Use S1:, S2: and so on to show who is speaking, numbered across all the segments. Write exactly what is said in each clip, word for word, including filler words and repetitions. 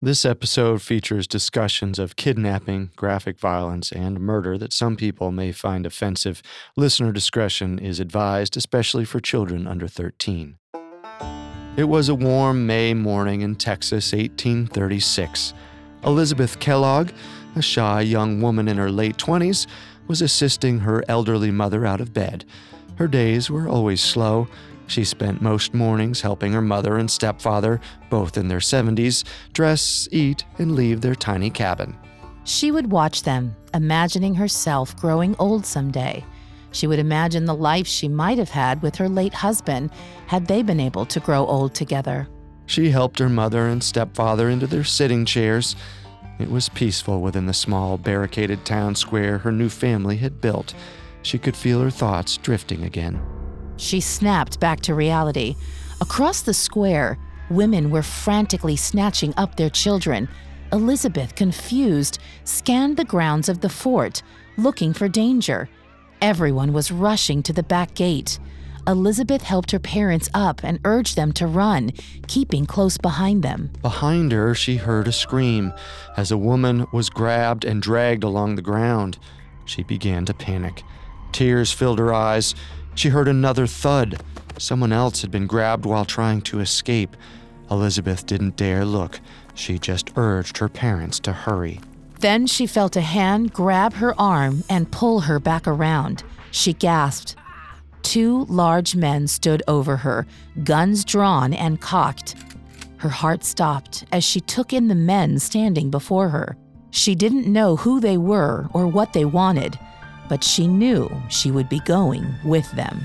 S1: This episode features discussions of kidnapping, graphic violence, and murder that some people may find offensive. Listener discretion is advised, especially for children under thirteen. It was a warm May morning in Texas, eighteen thirty-six. Elizabeth Kellogg, a shy young woman in her late twenties, was assisting her elderly mother out of bed. Her days were always slow. She spent most mornings helping her mother and stepfather, both in their seventies, dress, eat, and leave their tiny cabin.
S2: She would watch them, imagining herself growing old someday. She would imagine the life she might have had with her late husband had they been able to grow old together.
S1: She helped her mother and stepfather into their sitting chairs. It was peaceful within the small, barricaded town square her new family had built. She could feel her thoughts drifting again.
S2: She snapped back to reality. Across the square, women were frantically snatching up their children. Elizabeth, confused, scanned the grounds of the fort, looking for danger. Everyone was rushing to the back gate. Elizabeth helped her parents up and urged them to run, keeping close behind them.
S1: Behind her, she heard a scream as a woman was grabbed and dragged along the ground. She began to panic. Tears filled her eyes. She heard another thud. Someone else had been grabbed while trying to escape. Elizabeth didn't dare look. She just urged her parents to hurry.
S2: Then she felt a hand grab her arm and pull her back around. She gasped. Two large men stood over her, guns drawn and cocked. Her heart stopped as she took in the men standing before her. She didn't know who they were or what they wanted, but she knew she would be going with them.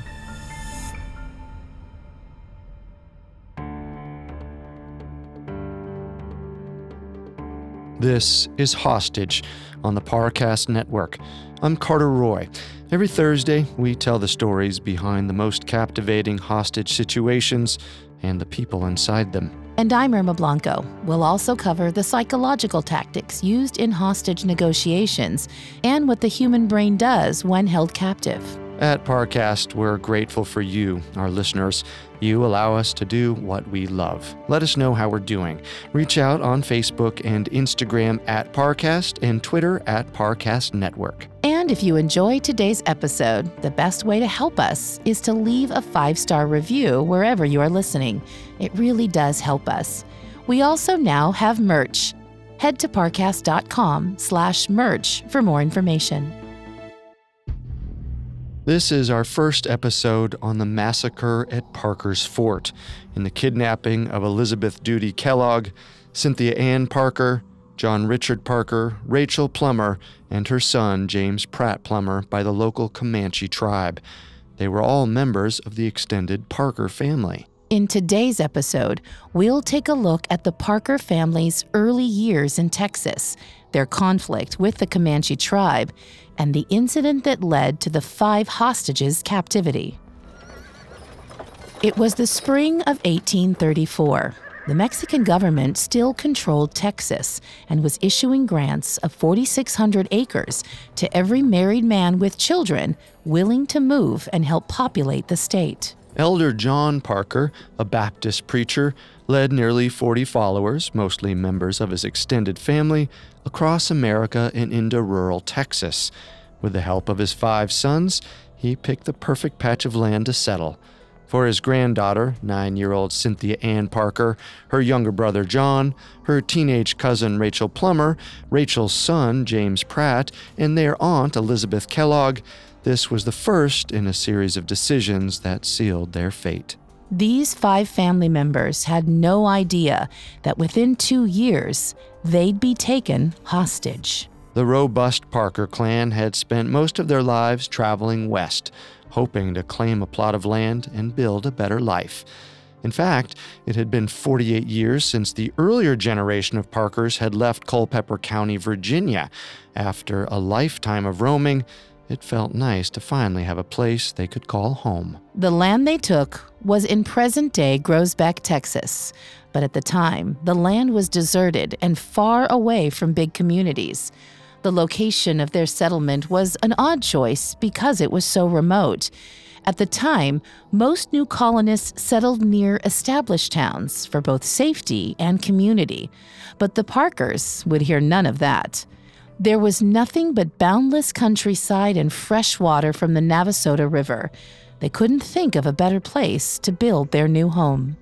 S1: This is Hostage on the Parcast Network. I'm Carter Roy. Every Thursday, we tell the stories behind the most captivating hostage situations and the people inside them.
S2: And I'm Irma Blanco. We'll also cover the psychological tactics used in hostage negotiations and what the human brain does when held captive.
S1: At Parcast, we're grateful for you, our listeners. You allow us to do what we love. Let us know how we're doing. Reach out on Facebook and Instagram at Parcast and Twitter at Parcast Network.
S2: And if you enjoy today's episode, the best way to help us is to leave a five-star review wherever you are listening. It really does help us. We also now have merch. Head to parcast.com slash merch for more information.
S1: This is our first episode on the massacre at Parker's Fort in the kidnapping of Elizabeth Duty Kellogg, Cynthia Ann Parker, John Richard Parker, Rachel Plummer, and her son James Pratt Plummer by the local Comanche tribe. They were all members of the extended Parker family.
S2: In today's episode, we'll take a look at the Parker family's early years in Texas, their conflict with the Comanche tribe, and the incident that led to the five hostages' captivity. It was the spring of eighteen thirty-four. The Mexican government still controlled Texas and was issuing grants of four thousand six hundred acres to every married man with children willing to move and help populate the state.
S1: Elder John Parker, a Baptist preacher, led nearly forty followers, mostly members of his extended family, across America and into rural Texas. With the help of his five sons, he picked the perfect patch of land to settle. For his granddaughter, nine-year-old Cynthia Ann Parker, her younger brother John, her teenage cousin Rachel Plummer, Rachel's son James Pratt, and their aunt Elizabeth Kellogg, this was the first in a series of decisions that sealed their fate.
S2: These five family members had no idea that within two years, they'd be taken hostage.
S1: The robust Parker clan had spent most of their lives traveling west, hoping to claim a plot of land and build a better life. In fact, it had been forty-eight years since the earlier generation of Parkers had left Culpeper County, Virginia. After a lifetime of roaming, it felt nice to finally have a place they could call home.
S2: The land they took was in present-day Groesbeck, Texas. But at the time, the land was deserted and far away from big communities. The location of their settlement was an odd choice because it was so remote. At the time, most new colonists settled near established towns for both safety and community, but the Parkers would hear none of that. There was nothing but boundless countryside and fresh water from the Navasota River. They couldn't think of a better place to build their new home.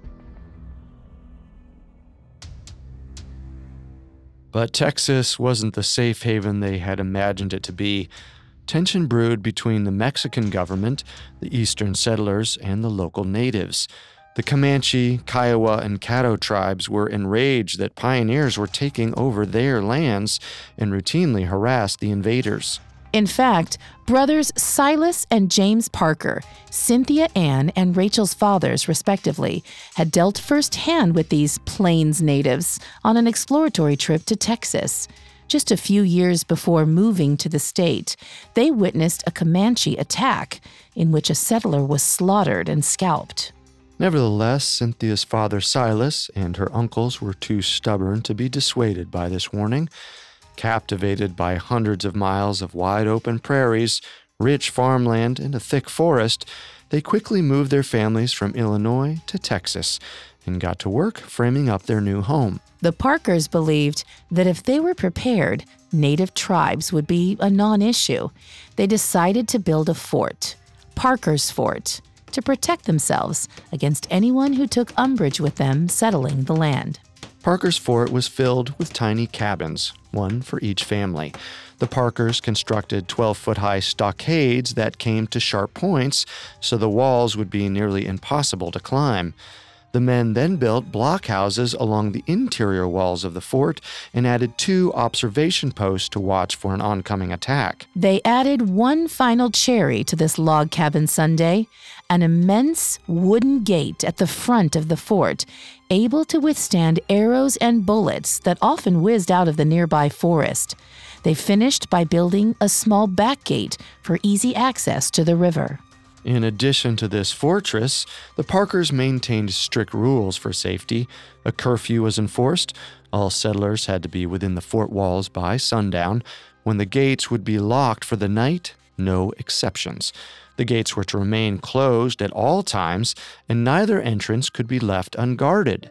S1: But Texas wasn't the safe haven they had imagined it to be. Tension brewed between the Mexican government, the eastern settlers, and the local natives. The Comanche, Kiowa, and Caddo tribes were enraged that pioneers were taking over their lands and routinely harassed the invaders.
S2: In fact, brothers Silas and James Parker, Cynthia Ann and Rachel's fathers, respectively, had dealt firsthand with these Plains natives on an exploratory trip to Texas. Just a few years before moving to the state, they witnessed a Comanche attack in which a settler was slaughtered and scalped.
S1: Nevertheless, Cynthia's father Silas and her uncles were too stubborn to be dissuaded by this warning. Captivated by hundreds of miles of wide-open prairies, rich farmland, and a thick forest, they quickly moved their families from Illinois to Texas and got to work framing up their new home.
S2: The Parkers believed that if they were prepared, native tribes would be a non-issue. They decided to build a fort, Parker's Fort, to protect themselves against anyone who took umbrage with them settling the land.
S1: Parker's Fort was filled with tiny cabins, one for each family. The Parkers constructed twelve-foot-high stockades that came to sharp points, so the walls would be nearly impossible to climb. The men then built blockhouses along the interior walls of the fort and added two observation posts to watch for an oncoming attack.
S2: They added one final cherry to this log cabin sundae, an immense wooden gate at the front of the fort, able to withstand arrows and bullets that often whizzed out of the nearby forest. They finished by building a small back gate for easy access to the river.
S1: In addition to this fortress, the Parkers maintained strict rules for safety. A curfew was enforced. All settlers had to be within the fort walls by sundown. When the gates would be locked for the night, no exceptions. The gates were to remain closed at all times, and neither entrance could be left unguarded.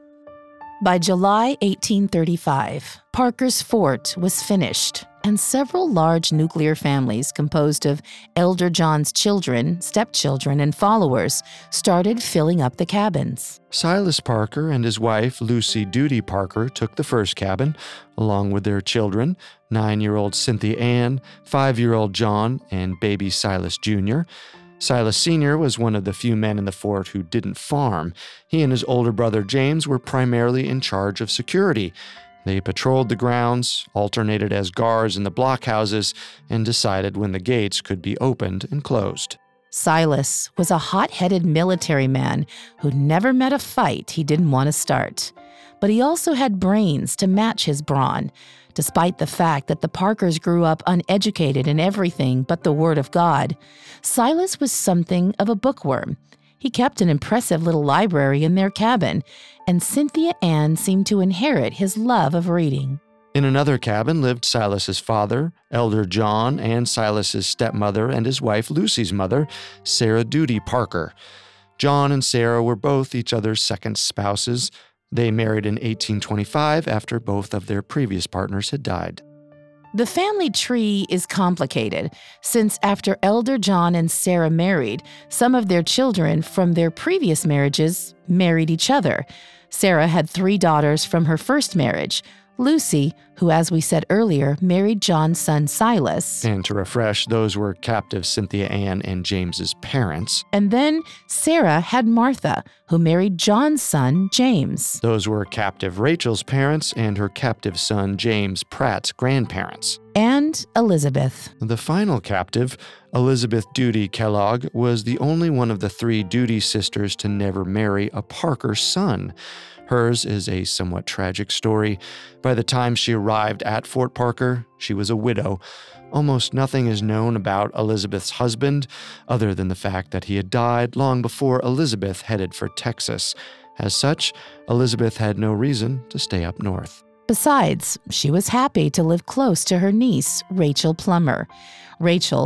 S2: By July eighteen thirty-five, Parker's Fort was finished, and several large nuclear families composed of Elder John's children, stepchildren, and followers started filling up the cabins.
S1: Silas Parker and his wife, Lucy Duty Parker, took the first cabin, along with their children, nine-year-old Cynthia Ann, five-year-old John, and baby Silas Junior Silas Senior was one of the few men in the fort who didn't farm. He and his older brother James were primarily in charge of security. They patrolled the grounds, alternated as guards in the blockhouses, and decided when the gates could be opened and closed.
S2: Silas was a hot-headed military man who never met a fight he didn't want to start. But he also had brains to match his brawn. Despite the fact that the Parkers grew up uneducated in everything but the Word of God, Silas was something of a bookworm. He kept an impressive little library in their cabin, and Cynthia Ann seemed to inherit his love of reading.
S1: In another cabin lived Silas's father, Elder John, and Silas's stepmother and his wife Lucy's mother, Sarah Duty Parker. John and Sarah were both each other's second spouses. They married in eighteen twenty-five after both of their previous partners had died.
S2: The family tree is complicated, since after Elder John and Sarah married, some of their children from their previous marriages married each other. Sarah had three daughters from her first marriage. Lucy, who, as we said earlier, married John's son Silas.
S1: And to refresh, those were captive Cynthia Ann and James's parents.
S2: And then Sarah had Martha, who married John's son James.
S1: Those were captive Rachel's parents and her captive son James Pratt's grandparents.
S2: And Elizabeth.
S1: The final captive, Elizabeth Duty Kellogg, was the only one of the three Duty sisters to never marry a Parker son. Hers is a somewhat tragic story. By the time she arrived at Fort Parker, she was a widow. Almost nothing is known about Elizabeth's husband, other than the fact that he had died long before Elizabeth headed for Texas. As such, Elizabeth had no reason to stay up north.
S2: Besides, she was happy to live close to her niece, Rachel Plummer. Rachel,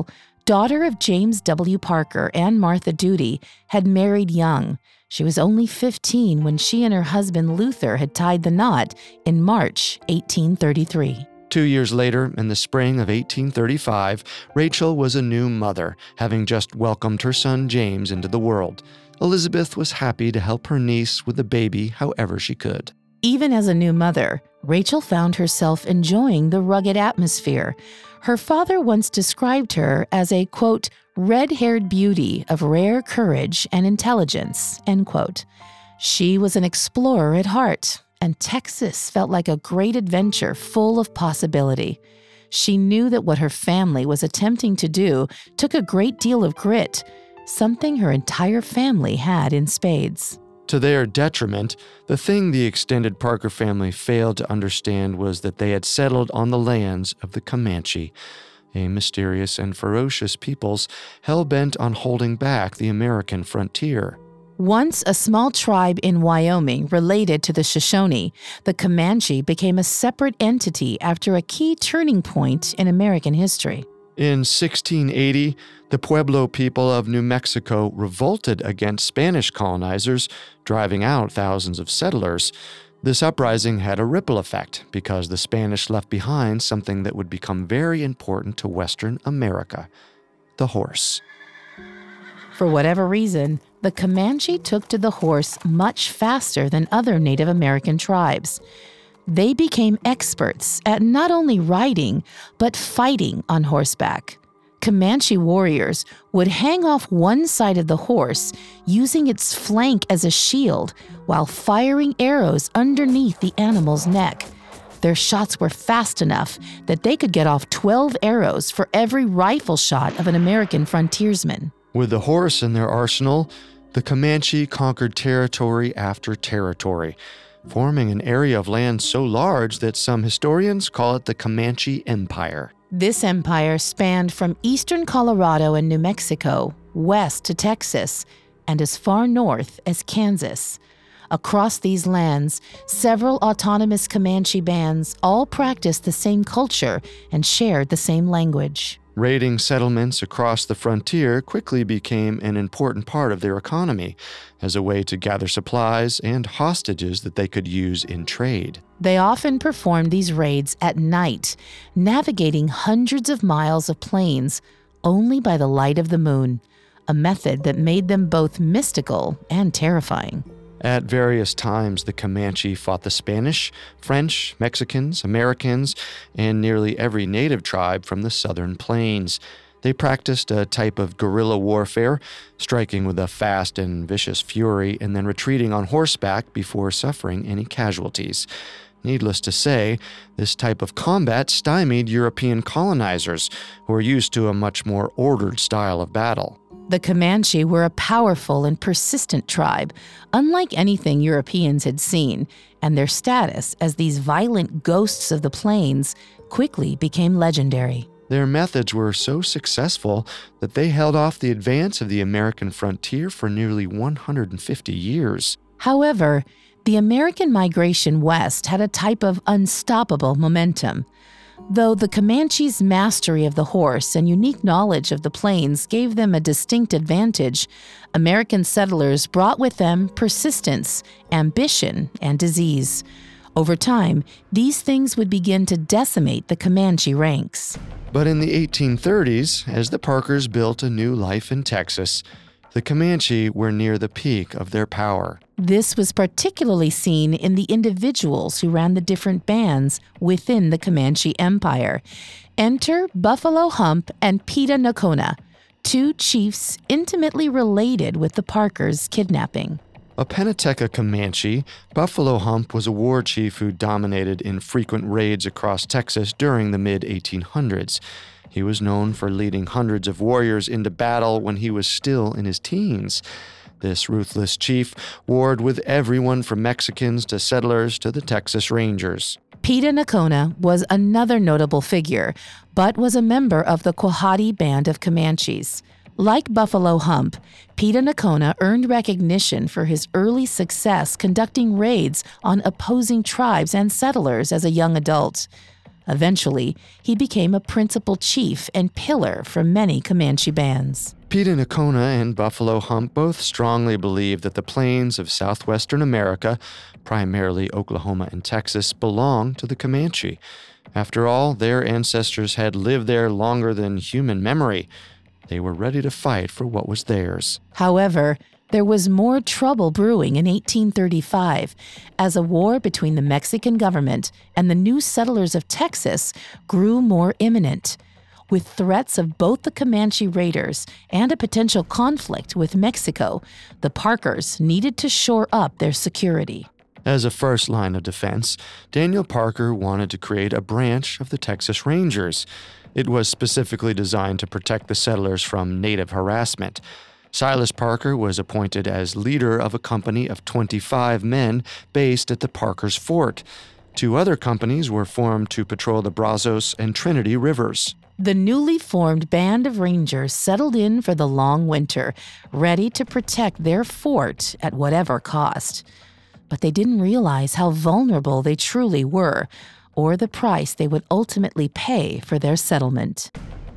S2: daughter of James W. Parker and Martha Doody, had married young. She was only fifteen when she and her husband Luther had tied the knot in March eighteen thirty-three.
S1: Two years later, in the spring of eighteen thirty-five, Rachel was a new mother, having just welcomed her son James into the world. Elizabeth was happy to help her niece with the baby however she could.
S2: Even as a new mother, Rachel found herself enjoying the rugged atmosphere. Her father once described her as a, quote, red-haired beauty of rare courage and intelligence, end quote. She was an explorer at heart, and Texas felt like a great adventure full of possibility. She knew that what her family was attempting to do took a great deal of grit, something her entire family had in spades.
S1: To their detriment, the thing the extended Parker family failed to understand was that they had settled on the lands of the Comanche, a mysterious and ferocious peoples hell-bent on holding back the American frontier.
S2: Once a small tribe in Wyoming related to the Shoshone, the Comanche became a separate entity after a key turning point in American history.
S1: In sixteen eighty, the Pueblo people of New Mexico revolted against Spanish colonizers, driving out thousands of settlers. This uprising had a ripple effect because the Spanish left behind something that would become very important to Western America: the horse.
S2: For whatever reason, the Comanche took to the horse much faster than other Native American tribes. They became experts at not only riding, but fighting on horseback. Comanche warriors would hang off one side of the horse, using its flank as a shield, while firing arrows underneath the animal's neck. Their shots were fast enough that they could get off twelve arrows for every rifle shot of an American frontiersman.
S1: With the horse in their arsenal, the Comanche conquered territory after territory, forming an area of land so large that some historians call it the Comanche Empire.
S2: This empire spanned from eastern Colorado and New Mexico, west to Texas, and as far north as Kansas. Across these lands, several autonomous Comanche bands all practiced the same culture and shared the same language.
S1: Raiding settlements across the frontier quickly became an important part of their economy as a way to gather supplies and hostages that they could use in trade.
S2: They often performed these raids at night, navigating hundreds of miles of plains only by the light of the moon, a method that made them both mystical and terrifying.
S1: At various times, the Comanche fought the Spanish, French, Mexicans, Americans, and nearly every native tribe from the southern plains. They practiced a type of guerrilla warfare, striking with a fast and vicious fury and then retreating on horseback before suffering any casualties. Needless to say, this type of combat stymied European colonizers who were used to a much more ordered style of battle.
S2: The Comanche were a powerful and persistent tribe, unlike anything Europeans had seen, and their status as these violent ghosts of the plains quickly became legendary.
S1: Their methods were so successful that they held off the advance of the American frontier for nearly one hundred fifty years.
S2: However, the American migration west had a type of unstoppable momentum. Though the Comanche's mastery of the horse and unique knowledge of the plains gave them a distinct advantage, American settlers brought with them persistence, ambition, and disease. Over time, these things would begin to decimate the Comanche ranks.
S1: But in the eighteen thirties, as the Parkers built a new life in Texas, the Comanche were near the peak of their power.
S2: This was particularly seen in the individuals who ran the different bands within the Comanche Empire. Enter Buffalo Hump and Peta Nocona, two chiefs intimately related with the Parkers' kidnapping.
S1: A Penateca Comanche, Buffalo Hump was a war chief who dominated in frequent raids across Texas during the mid eighteen hundreds. He was known for leading hundreds of warriors into battle when he was still in his teens. This ruthless chief warred with everyone from Mexicans to settlers to the Texas Rangers.
S2: Peta Nocona was another notable figure, but was a member of the Quahati Band of Comanches. Like Buffalo Hump, Peta Nocona earned recognition for his early success conducting raids on opposing tribes and settlers as a young adult. Eventually, he became a principal chief and pillar for many Comanche bands.
S1: Pete Nakona and Buffalo Hump both strongly believed that the plains of southwestern America, primarily Oklahoma and Texas, belonged to the Comanche. After all, their ancestors had lived there longer than human memory. They were ready to fight for what was theirs.
S2: However, there was more trouble brewing in eighteen thirty-five as a war between the Mexican government and the new settlers of Texas grew more imminent. With threats of both the Comanche raiders and a potential conflict with Mexico, the Parkers needed to shore up their security.
S1: As a first line of defense, Daniel Parker wanted to create a branch of the Texas Rangers. It was specifically designed to protect the settlers from native harassment. Silas Parker was appointed as leader of a company of twenty-five men based at the Parker's Fort. Two other companies were formed to patrol the Brazos and Trinity rivers.
S2: The newly formed band of Rangers settled in for the long winter, ready to protect their fort at whatever cost. But they didn't realize how vulnerable they truly were, or the price they would ultimately pay for their settlement.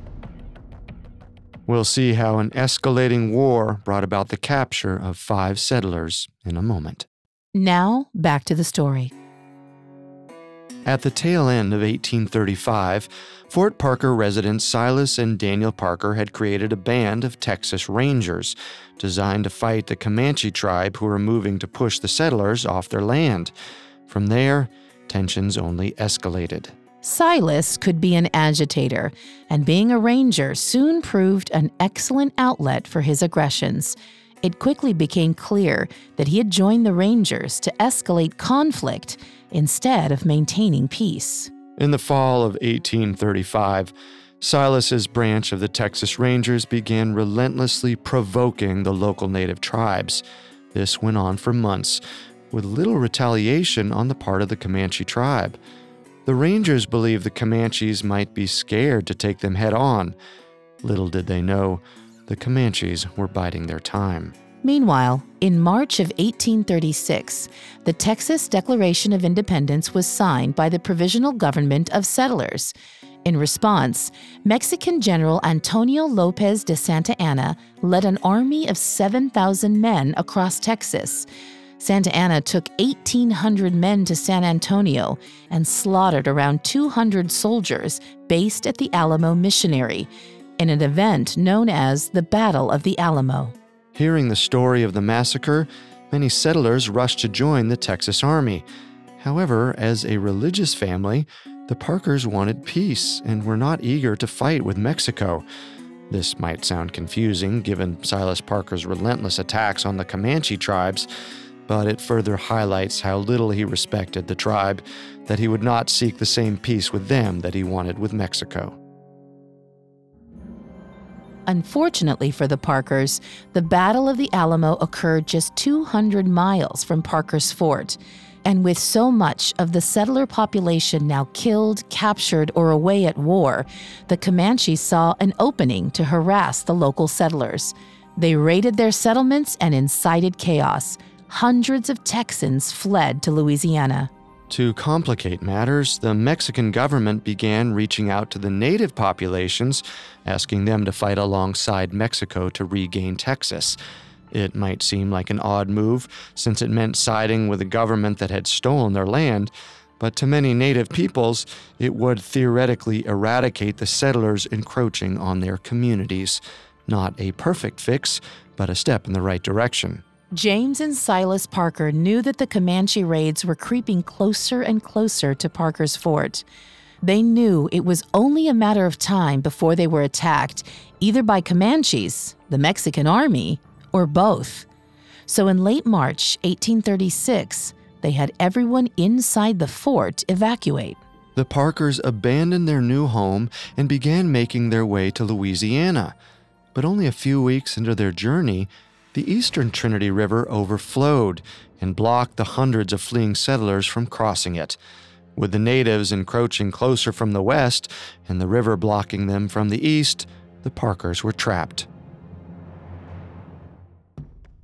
S1: We'll see how an escalating war brought about the capture of five settlers in a moment.
S2: Now, back to the story.
S1: At the tail end of eighteen thirty-five, Fort Parker residents Silas and Daniel Parker had created a band of Texas Rangers designed to fight the Comanche tribe who were moving to push the settlers off their land. From there, tensions only escalated.
S2: Silas could be an agitator, and being a ranger soon proved an excellent outlet for his aggressions. It quickly became clear that he had joined the Rangers to escalate conflict instead of maintaining peace.
S1: In the fall of eighteen thirty-five, Silas's branch of the Texas Rangers began relentlessly provoking the local native tribes. This went on for months, with little retaliation on the part of the Comanche tribe. The Rangers believed the Comanches might be scared to take them head on. Little did they know, the Comanches were biding their time.
S2: Meanwhile, in March of eighteen thirty-six, the Texas Declaration of Independence was signed by the Provisional Government of Settlers. In response, Mexican General Antonio Lopez de Santa Anna led an army of seven thousand men across Texas. Santa Anna took eighteen hundred men to San Antonio and slaughtered around two hundred soldiers based at the Alamo Missionary, in an event known as the Battle of the Alamo.
S1: Hearing the story of the massacre, many settlers rushed to join the Texas Army. However, as a religious family, the Parkers wanted peace and were not eager to fight with Mexico. This might sound confusing given Silas Parker's relentless attacks on the Comanche tribes, but it further highlights how little he respected the tribe, that he would not seek the same peace with them that he wanted with Mexico.
S2: Unfortunately for the Parkers, the Battle of the Alamo occurred just two hundred miles from Parker's Fort, and with so much of the settler population now killed, captured, or away at war, the Comanches saw an opening to harass the local settlers. They raided their settlements and incited chaos. Hundreds of Texans fled to Louisiana.
S1: To complicate matters, the Mexican government began reaching out to the native populations, asking them to fight alongside Mexico to regain Texas. It might seem like an odd move, since it meant siding with a government that had stolen their land, but to many native peoples, it would theoretically eradicate the settlers encroaching on their communities. Not a perfect fix, but a step in the right direction.
S2: James and Silas Parker knew that the Comanche raids were creeping closer and closer to Parker's Fort. They knew it was only a matter of time before they were attacked, either by Comanches, the Mexican army, or both. So in late March eighteen thirty-six, they had everyone inside the fort evacuate.
S1: The Parkers abandoned their new home and began making their way to Louisiana. But only a few weeks into their journey, the eastern Trinity River overflowed and blocked the hundreds of fleeing settlers from crossing it. With the natives encroaching closer from the west and the river blocking them from the east, the Parkers were trapped.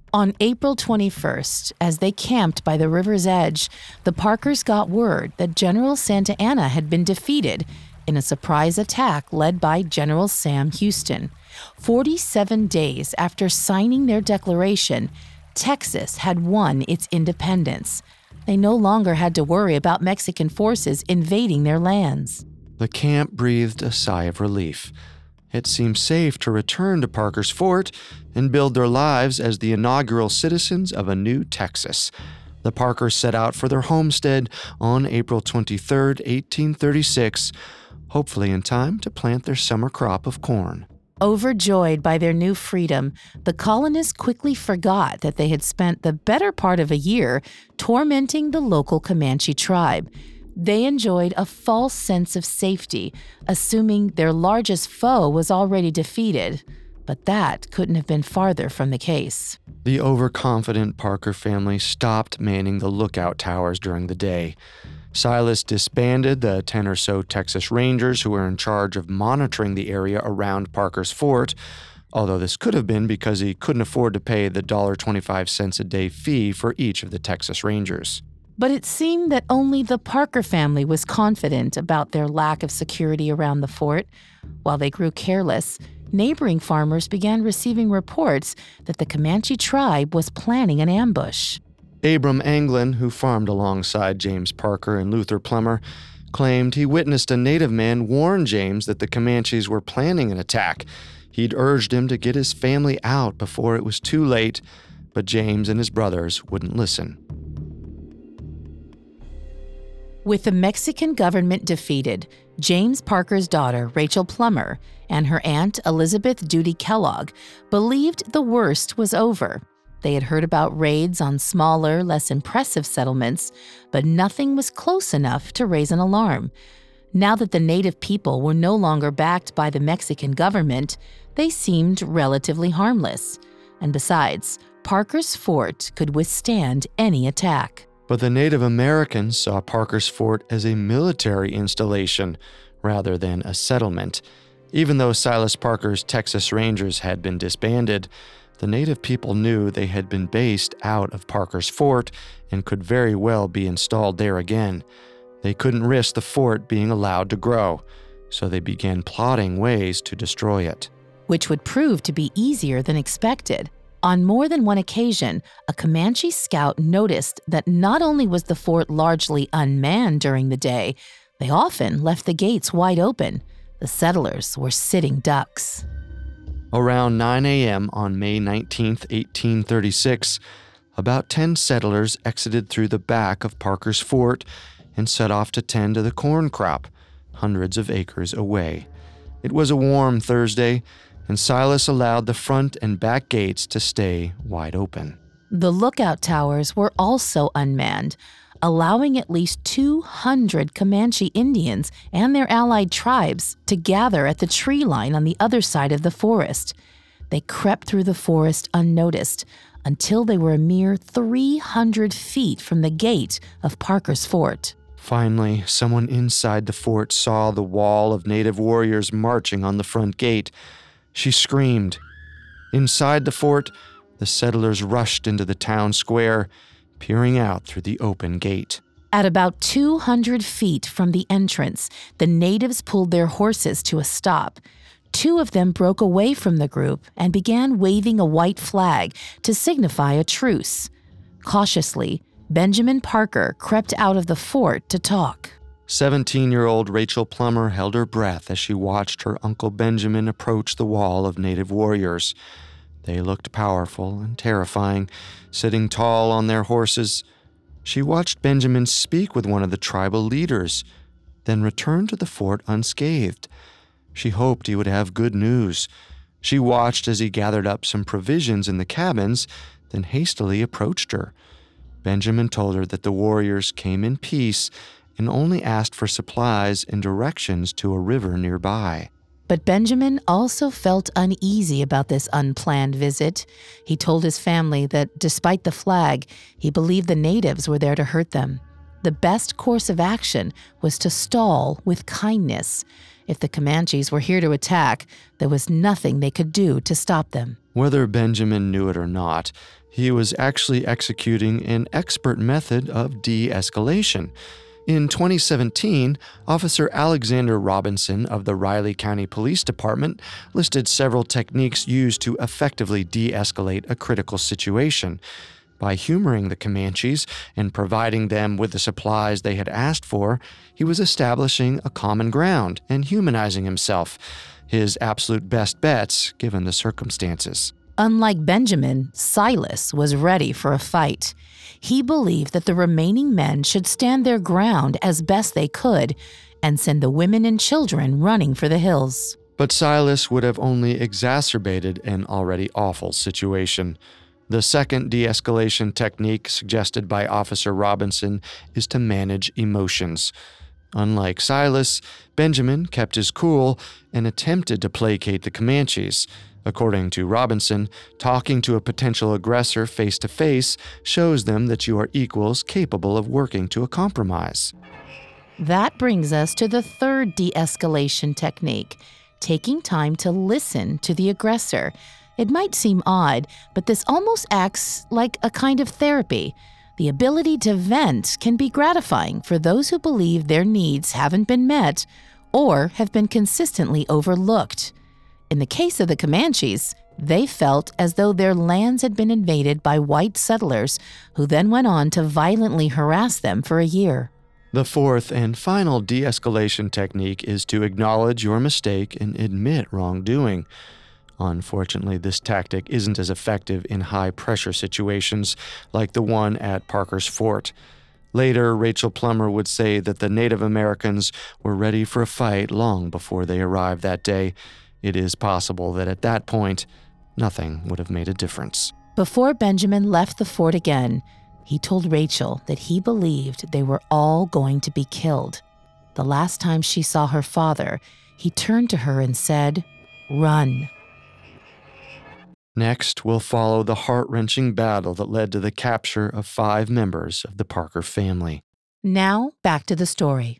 S2: On April twenty-first, as they camped by the river's edge, the Parkers got word that General Santa Anna had been defeated in a surprise attack led by General Sam Houston. forty-seven days after signing their declaration, Texas had won its independence. They no longer had to worry about Mexican forces invading their lands.
S1: The camp breathed a sigh of relief. It seemed safe to return to Parker's Fort and build their lives as the inaugural citizens of a new Texas. The Parkers set out for their homestead on April twenty-third, eighteen thirty-six, hopefully in time to plant their summer crop of corn.
S2: Overjoyed by their new freedom, the colonists quickly forgot that they had spent the better part of a year tormenting the local Comanche tribe. They enjoyed a false sense of safety, assuming their largest foe was already defeated. But that couldn't have been farther from the case.
S1: The overconfident Parker family stopped manning the lookout towers during the day. Silas disbanded the ten or so Texas Rangers who were in charge of monitoring the area around Parker's Fort, although this could have been because he couldn't afford to pay the one dollar and twenty-five cents a day fee for each of the Texas Rangers.
S2: But it seemed that only the Parker family was confident about their lack of security around the fort. While they grew careless, neighboring farmers began receiving reports that the Comanche tribe was planning an ambush.
S1: Abram Anglin, who farmed alongside James Parker and Luther Plummer, claimed he witnessed a native man warn James that the Comanches were planning an attack. He'd urged him to get his family out before it was too late, but James and his brothers wouldn't listen.
S2: With the Mexican government defeated, James Parker's daughter, Rachel Plummer, and her aunt, Elizabeth Duty Kellogg, believed the worst was over. They had heard about raids on smaller, less impressive settlements, but nothing was close enough to raise an alarm. Now that the native people were no longer backed by the Mexican government, they seemed relatively harmless. And besides, Parker's Fort could withstand any attack.
S1: But the Native Americans saw Parker's Fort as a military installation rather than a settlement. Even though Silas Parker's Texas Rangers had been disbanded, the native people knew they had been based out of Parker's Fort and could very well be installed there again. They couldn't risk the fort being allowed to grow, so they began plotting ways to destroy it.
S2: Which would prove to be easier than expected. On more than one occasion, a Comanche scout noticed that not only was the fort largely unmanned during the day, they often left the gates wide open. The settlers were sitting ducks.
S1: Around nine a.m. on May nineteenth, eighteen thirty-six, about ten settlers exited through the back of Parker's Fort and set off to tend to the corn crop, hundreds of acres away. It was a warm Thursday, and Silas allowed the front and back gates to stay wide open.
S2: The lookout towers were also unmanned, allowing at least two hundred Comanche Indians and their allied tribes to gather at the tree line on the other side of the forest. They crept through the forest unnoticed until they were a mere three hundred feet from the gate of Parker's Fort.
S1: Finally, someone inside the fort saw the wall of native warriors marching on the front gate. She screamed. Inside the fort, the settlers rushed into the town square, peering out through the open gate.
S2: At about two hundred feet from the entrance, the natives pulled their horses to a stop. Two of them broke away from the group and began waving a white flag to signify a truce. Cautiously, Benjamin Parker crept out of the fort to talk.
S1: Seventeen-year-old Rachel Plummer held her breath as she watched her Uncle Benjamin approach the wall of native warriors. They looked powerful and terrifying, sitting tall on their horses. She watched Benjamin speak with one of the tribal leaders, then return to the fort unscathed. She hoped he would have good news. She watched as he gathered up some provisions in the cabins, then hastily approached her. Benjamin told her that the warriors came in peace and only asked for supplies and directions to a river nearby.
S2: But Benjamin also felt uneasy about this unplanned visit. He told his family that despite the flag, he believed the natives were there to hurt them. The best course of action was to stall with kindness. If the Comanches were here to attack, there was nothing they could do to stop them.
S1: Whether Benjamin knew it or not, he was actually executing an expert method of de-escalation. In twenty seventeen, Officer Alexander Robinson of the Riley County Police Department listed several techniques used to effectively de-escalate a critical situation. By humoring the Comanches and providing them with the supplies they had asked for, he was establishing a common ground and humanizing himself, his absolute best bets given the circumstances.
S2: Unlike Benjamin, Silas was ready for a fight. He believed that the remaining men should stand their ground as best they could and send the women and children running for the hills.
S1: But Silas would have only exacerbated an already awful situation. The second de-escalation technique suggested by Officer Robinson is to manage emotions. Unlike Silas, Benjamin kept his cool and attempted to placate the Comanches. According to Robinson, talking to a potential aggressor face-to-face shows them that you are equals capable of working to a compromise.
S2: That brings us to the third de-escalation technique, taking time to listen to the aggressor. It might seem odd, but this almost acts like a kind of therapy. The ability to vent can be gratifying for those who believe their needs haven't been met or have been consistently overlooked. In the case of the Comanches, they felt as though their lands had been invaded by white settlers who then went on to violently harass them for a year.
S1: The fourth and final de-escalation technique is to acknowledge your mistake and admit wrongdoing. Unfortunately, this tactic isn't as effective in high-pressure situations like the one at Parker's Fort. Later, Rachel Plummer would say that the Native Americans were ready for a fight long before they arrived that day. It is possible that at that point, nothing would have made a difference.
S2: Before Benjamin left the fort again, he told Rachel that he believed they were all going to be killed. The last time she saw her father, he turned to her and said, "Run."
S1: Next, we'll follow the heart-wrenching battle that led to the capture of five members of the Parker family.
S2: Now, back to the story.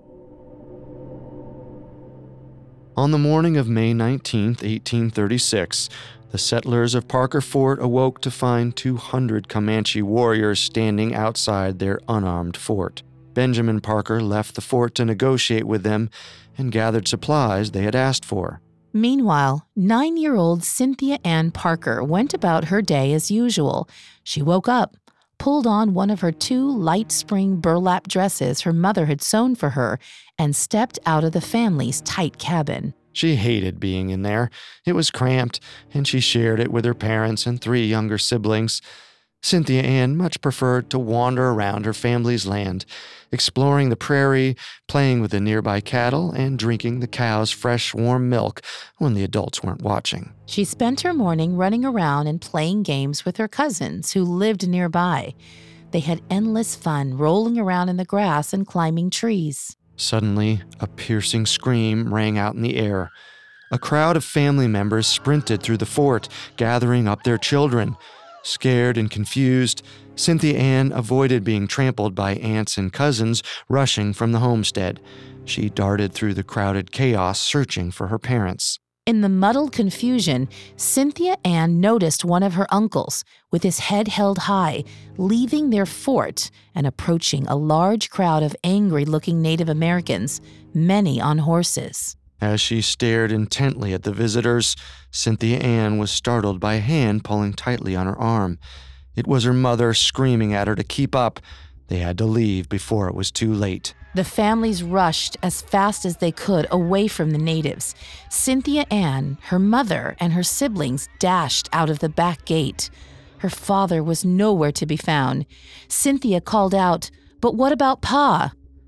S1: On the morning of May nineteenth, eighteen thirty-six, the settlers of Parker Fort awoke to find two hundred Comanche warriors standing outside their unarmed fort. Benjamin Parker left the fort to negotiate with them and gathered supplies they had asked for.
S2: Meanwhile, nine-year-old Cynthia Ann Parker went about her day as usual. She woke up, pulled on one of her two light spring burlap dresses her mother had sewn for her, and stepped out of the family's tight cabin.
S1: She hated being in there. It was cramped, and she shared it with her parents and three younger siblings. Cynthia Ann much preferred to wander around her family's land, exploring the prairie, playing with the nearby cattle, and drinking the cows' fresh, warm milk when the adults weren't watching.
S2: She spent her morning running around and playing games with her cousins who lived nearby. They had endless fun rolling around in the grass and climbing trees.
S1: Suddenly, a piercing scream rang out in the air. A crowd of family members sprinted through the fort, gathering up their children. Scared and confused, Cynthia Ann avoided being trampled by aunts and cousins rushing from the homestead. She darted through the crowded chaos, searching for her parents.
S2: In the muddled confusion, Cynthia Ann noticed one of her uncles, with his head held high, leaving their fort and approaching a large crowd of angry-looking Native Americans, many on horses.
S1: As she stared intently at the visitors, Cynthia Ann was startled by a hand pulling tightly on her arm. It was her mother screaming at her to keep up. They had to leave before it was too late.
S2: The families rushed as fast as they could away from the natives. Cynthia Ann, her mother, and her siblings dashed out of the back gate. Her father was nowhere to be found. Cynthia called out, "But what about Pa?"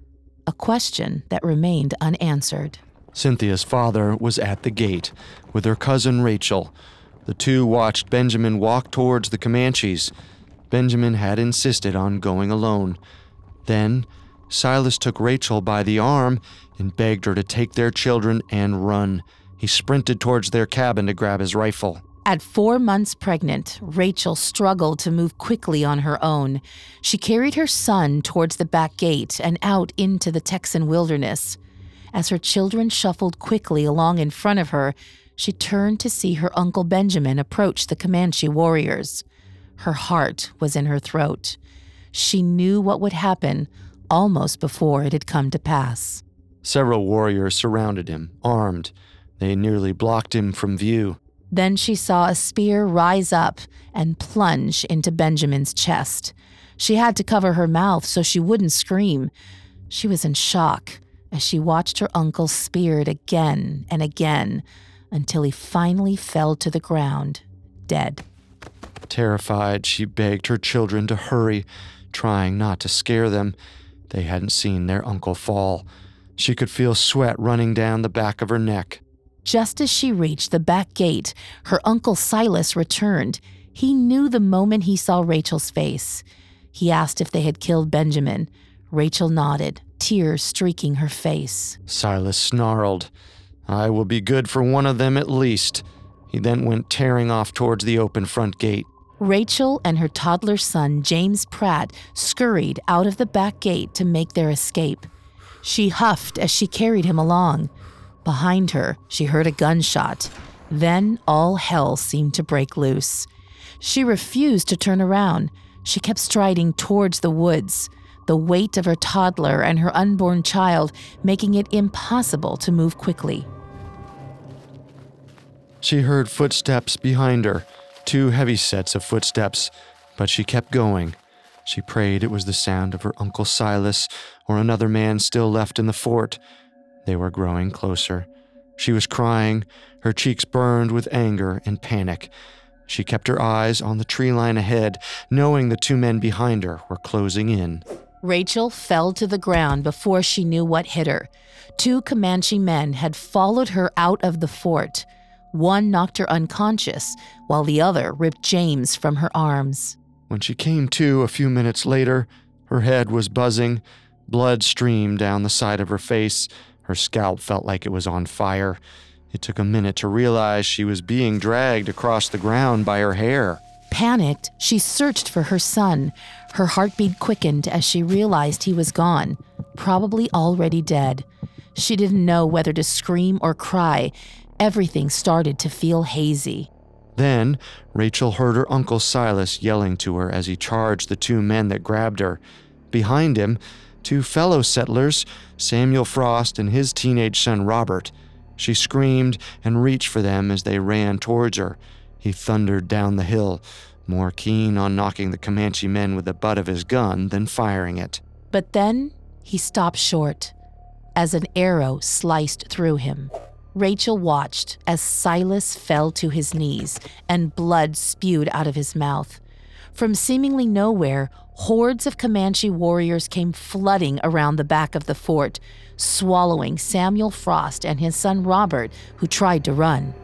S2: A question that remained unanswered.
S1: Cynthia's father was at the gate with her cousin Rachel. The two watched Benjamin walk towards the Comanches. Benjamin had insisted on going alone. Then, Silas took Rachel by the arm and begged her to take their children and run. He sprinted towards their cabin to grab his rifle.
S2: At four months pregnant, Rachel struggled to move quickly on her own. She carried her son towards the back gate and out into the Texan wilderness. As her children shuffled quickly along in front of her, she turned to see her Uncle Benjamin approach the Comanche warriors. Her heart was in her throat. She knew what would happen almost before it had come to pass.
S1: Several warriors surrounded him, armed. They nearly blocked him from view.
S2: Then she saw a spear rise up and plunge into Benjamin's chest. She had to cover her mouth so she wouldn't scream. She was in shock as she watched her uncle speared again and again until he finally fell to the ground, dead.
S1: Terrified, she begged her children to hurry, trying not to scare them. They hadn't seen their uncle fall. She could feel sweat running down the back of her neck.
S2: Just as she reached the back gate, her Uncle Silas returned. He knew the moment he saw Rachel's face. He asked if they had killed Benjamin. Rachel nodded, tears streaking her face.
S1: Silas snarled, "I will be good for one of them at least." He then went tearing off towards the open front gate.
S2: Rachel and her toddler son, James Pratt, scurried out of the back gate to make their escape. She huffed as she carried him along. Behind her, she heard a gunshot. Then all hell seemed to break loose. She refused to turn around. She kept striding towards the woods, the weight of her toddler and her unborn child making it impossible to move quickly.
S1: She heard footsteps behind her, two heavy sets of footsteps, but she kept going. She prayed it was the sound of her Uncle Silas or another man still left in the fort. They were growing closer. She was crying, her cheeks burned with anger and panic. She kept her eyes on the tree line ahead, knowing the two men behind her were closing in.
S2: Rachel fell to the ground before she knew what hit her. Two Comanche men had followed her out of the fort. One knocked her unconscious, while the other ripped James from her arms.
S1: When she came to a few minutes later, her head was buzzing. Blood streamed down the side of her face. Her scalp felt like it was on fire. It took a minute to realize she was being dragged across the ground by her hair.
S2: Panicked, she searched for her son. Her heartbeat quickened as she realized he was gone, probably already dead. She didn't know whether to scream or cry. Everything started to feel hazy.
S1: Then, Rachel heard her Uncle Silas yelling to her as he charged the two men that grabbed her. Behind him, two fellow settlers, Samuel Frost and his teenage son Robert. She screamed and reached for them as they ran towards her. He thundered down the hill, more keen on knocking the Comanche men with the butt of his gun than firing it.
S2: But then he stopped short as an arrow sliced through him. Rachel watched as Silas fell to his knees and blood spewed out of his mouth. From seemingly nowhere, hordes of Comanche warriors came flooding around the back of the fort, swallowing Samuel Frost and his son Robert, who tried to run.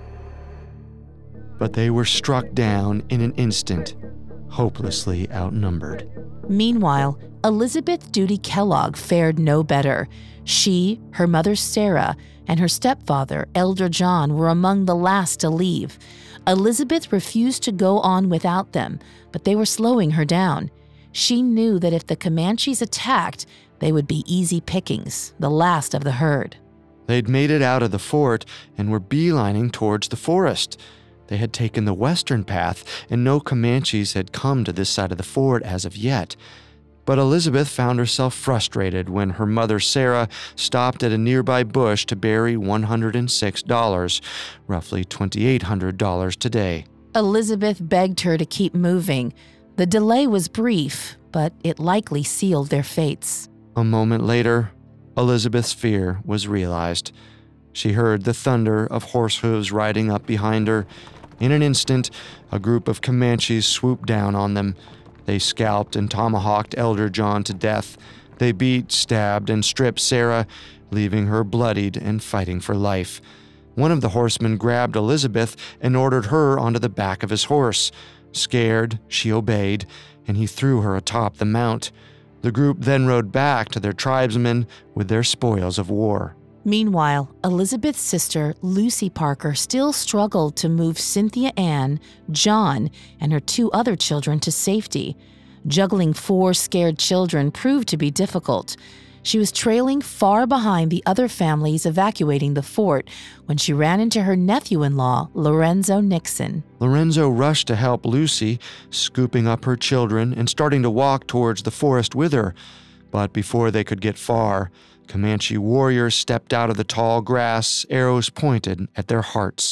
S1: But they were struck down in an instant, hopelessly outnumbered.
S2: Meanwhile, Elizabeth Duty Kellogg fared no better. She, her mother Sarah, and her stepfather, Elder John, were among the last to leave. Elizabeth refused to go on without them, but they were slowing her down. She knew that if the Comanches attacked, they would be easy pickings, the last of the herd.
S1: They'd made it out of the fort and were beelining towards the forest. They had taken the western path, and no Comanches had come to this side of the fort as of yet. But Elizabeth found herself frustrated when her mother Sarah stopped at a nearby bush to bury one hundred six dollars, roughly two thousand eight hundred dollars today.
S2: Elizabeth begged her to keep moving. The delay was brief, but it likely sealed their fates.
S1: A moment later, Elizabeth's fear was realized. She heard the thunder of horse hooves riding up behind her. In an instant, a group of Comanches swooped down on them. They scalped and tomahawked Elder John to death. They beat, stabbed, and stripped Sarah, leaving her bloodied and fighting for life. One of the horsemen grabbed Elizabeth and ordered her onto the back of his horse. Scared, she obeyed, and he threw her atop the mount. The group then rode back to their tribesmen with their spoils of war.
S2: Meanwhile, Elizabeth's sister, Lucy Parker, still struggled to move Cynthia Ann, John, and her two other children to safety. Juggling four scared children proved to be difficult. She was trailing far behind the other families evacuating the fort when she ran into her nephew-in-law, Lorenzo Nixon.
S1: Lorenzo rushed to help Lucy, scooping up her children and starting to walk towards the forest with her. But before they could get far, Comanche warriors stepped out of the tall grass, arrows pointed at their hearts.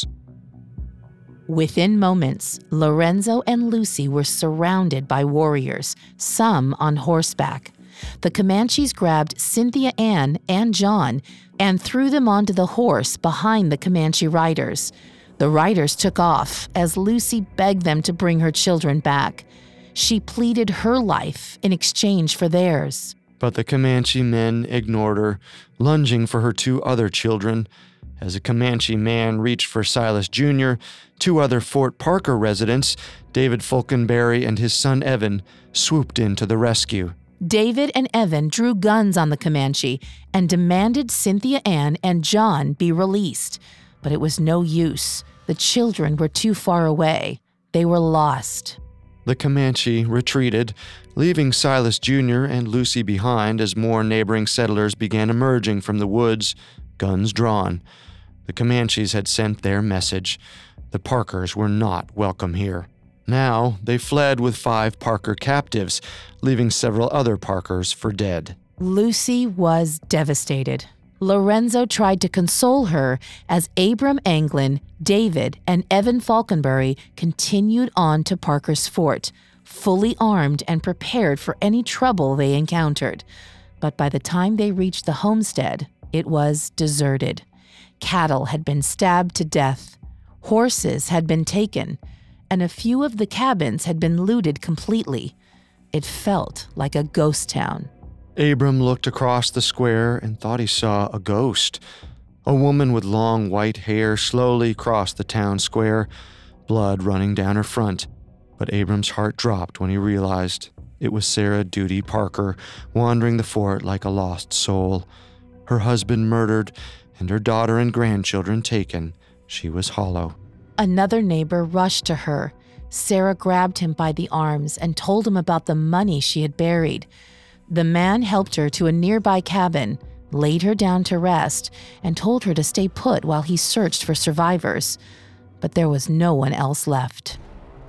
S2: Within moments, Lorenzo and Lucy were surrounded by warriors, some on horseback. The Comanches grabbed Cynthia Ann and John and threw them onto the horse behind the Comanche riders. The riders took off as Lucy begged them to bring her children back. She pleaded her life in exchange for theirs.
S1: But the Comanche men ignored her, lunging for her two other children. As a Comanche man reached for Silas Junior, two other Fort Parker residents, David Fulkenberry and his son Evan, swooped in to the rescue.
S2: David and Evan drew guns on the Comanche and demanded Cynthia Ann and John be released. But it was no use. The children were too far away. They were lost.
S1: The Comanche retreated, leaving Silas Junior and Lucy behind as more neighboring settlers began emerging from the woods, guns drawn. The Comanches had sent their message. The Parkers were not welcome here. Now, they fled with five Parker captives, leaving several other Parkers for dead.
S2: Lucy was devastated. Lorenzo tried to console her as Abram Anglin, David, and Evan Falconberry continued on to Parker's fort, fully armed and prepared for any trouble they encountered. But by the time they reached the homestead, it was deserted. Cattle had been stabbed to death, horses had been taken, and a few of the cabins had been looted completely. It felt like a ghost town.
S1: Abram looked across the square and thought he saw a ghost. A woman with long white hair slowly crossed the town square, blood running down her front. But Abram's heart dropped when he realized it was Sarah Duty Parker, wandering the fort like a lost soul. Her husband murdered, and her daughter and grandchildren taken. She was hollow.
S2: Another neighbor rushed to her. Sarah grabbed him by the arms and told him about the money she had buried. The man helped her to a nearby cabin, laid her down to rest, and told her to stay put while he searched for survivors. But there was no one else left.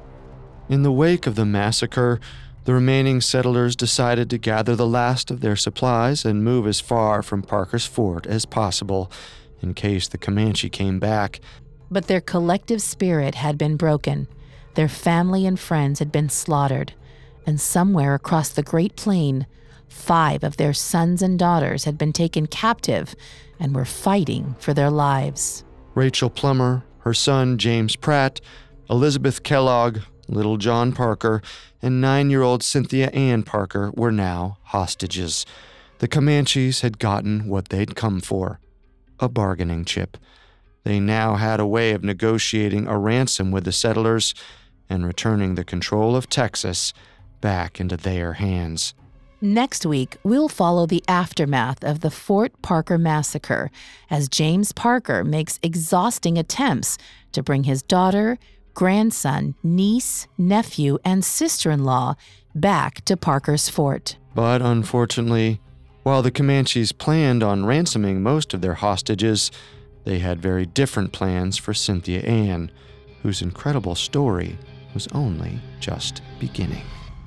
S1: In the wake of the massacre, the remaining settlers decided to gather the last of their supplies and move as far from Parker's fort as possible, in case the Comanche came back.
S2: But their collective spirit had been broken. Their family and friends had been slaughtered, and somewhere across the Great Plain, five of their sons and daughters had been taken captive and were fighting for their lives.
S1: Rachel Plummer, her son James Pratt, Elizabeth Kellogg, little John Parker, and nine-year-old Cynthia Ann Parker were now hostages. The Comanches had gotten what they'd come for, a bargaining chip. They now had a way of negotiating a ransom with the settlers and returning the control of Texas back into their hands.
S2: Next week, we'll follow the aftermath of the Fort Parker massacre as James Parker makes exhausting attempts to bring his daughter, grandson, niece, nephew, and sister-in-law back to Parker's fort.
S1: But unfortunately, while the Comanches planned on ransoming most of their hostages, they had very different plans for Cynthia Ann, whose incredible story was only just beginning.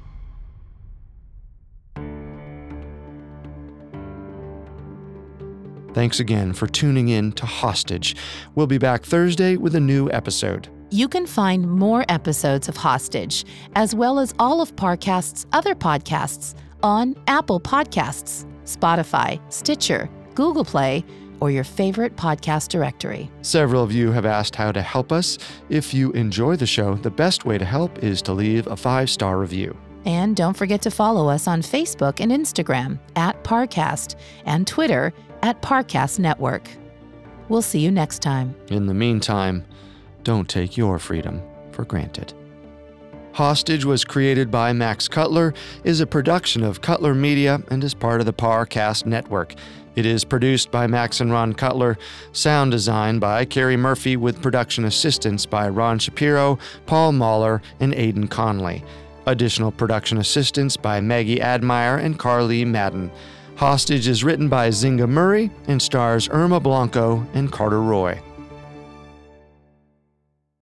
S1: Thanks again for tuning in to Hostage. We'll be back Thursday with a new episode.
S2: You can find more episodes of Hostage, as well as all of Parcast's other podcasts, on Apple Podcasts, Spotify, Stitcher, Google Play, or your favorite podcast directory.
S1: Several of you have asked how to help us. If you enjoy the show, the best way to help is to leave a five-star review.
S2: And don't forget to follow us on Facebook and Instagram at Parcast and Twitter at Parcast Network. We'll see you next time.
S1: In the meantime, don't take your freedom for granted. Hostage was created by Max Cutler, is a production of Cutler Media, and is part of the Parcast Network. It is produced by Max and Ron Cutler, sound design by Carrie Murphy with production assistance by Ron Shapiro, Paul Mahler, and Aidan Conley. Additional production assistance by Maggie Admire and Carly Madden. Hostage is written by Zinga Murray and stars Irma Blanco and Carter Roy.